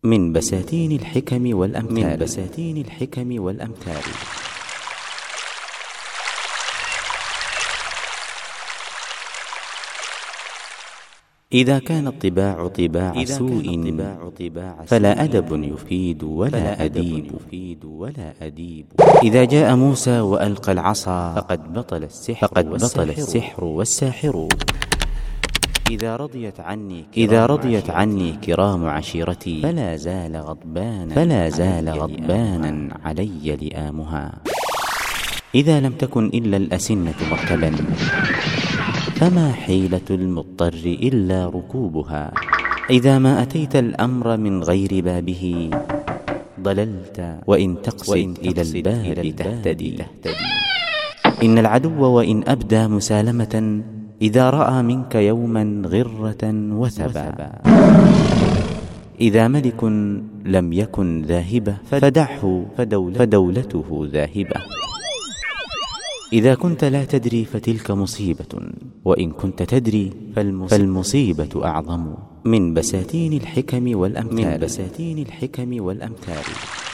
من بساتين الحكم والأمثال. إذا كان الطباع طباع سوء فلا أدب يفيد ولا أديب. إذا جاء موسى وألقى العصا فقد بطل السحر والساحر. إذا رضيت عني كرام عشيرتي فلا زال غضبانا علي لئامها. إذا لم تكن إلا الأسنة مركبا فما حيلة المضطر إلا ركوبها. إذا ما أتيت الأمر من غير بابه ضللت، وإن تقصد إلى الباب تهتدي. إن العدو وإن أبدى مسالمة إذا رأى منك يوما غرة وثبا. إذا ملك لم يكن ذاهبة فدعه فدولته ذاهبة. إذا كنت لا تدري فتلك مصيبة، وإن كنت تدري فالمصيبة أعظم. من بساتين الحكم والأمثال.